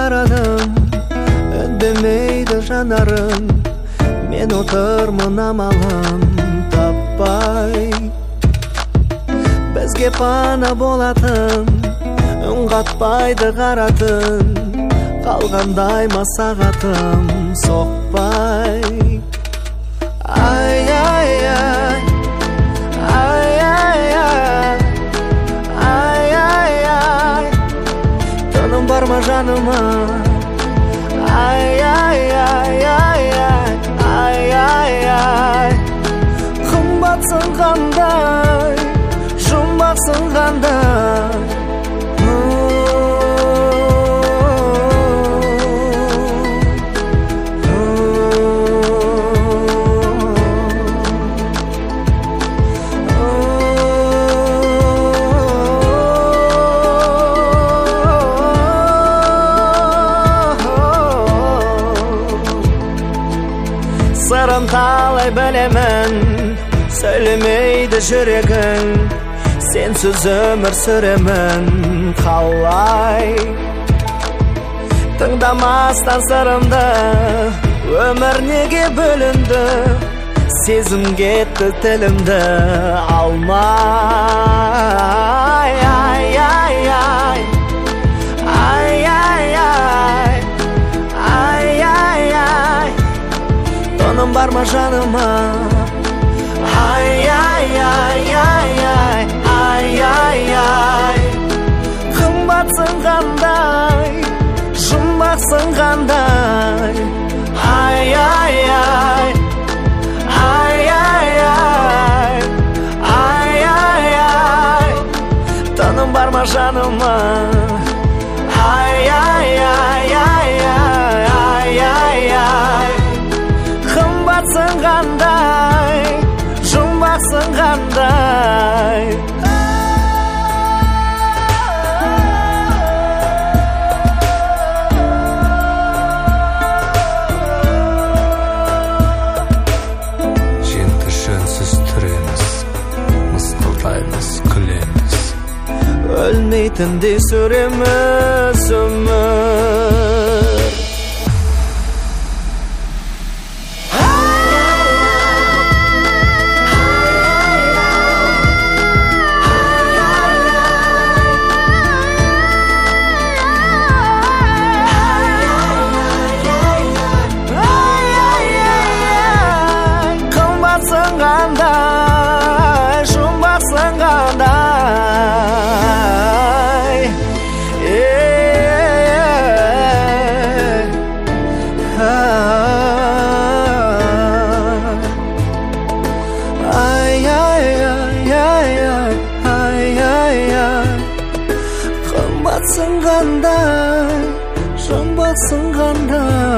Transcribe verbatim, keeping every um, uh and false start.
қарадым, үндемейді жанарың, мен отырмын амалым таппай. Бізге пана болатын, үн қатпайды қаратын, қалғандай масағатым соқпай. Ай, ай, ай, ай, ай, ай, ай, ай, ай, тыным бар ма жаныма? Ай, ай, ай, ай, ай, ай, ай, ай, қымбатсың қандай, жұмбақсың қандай. Сырын талай білемін, сөйлемейді жүрегің, сенсіз өмір сүремін қалай. Тыңдамастан сырымды, өмір неге бөлінді, сезім кетті тілімді алмай. Ай, ай, ай, ай, ай, ай, ай, ай, ай, тыным бар ма жаныма? Ай, ай, ай, ай, ай, ай, ай, ай, қымбатсың қандай, жұмбақсың қандай. Ай, ай, ай, ай, ай, ай, ай, ай, ай, тыным бар ма жаныма? Ай, ай, ай, ай, ай, ай, ай, ай, қымбатсың қандай, жұмбақсың қандай. Женті жөнсіз түреміз, мысқылдаймыз, күлеміз, өлмейтіндей сүреміз өмір. Қандай, жұмбақсың қандай. Ай, ай, ай, ай, ай, ай, ай, қымбатсың қандай, жұмбақсың қандай.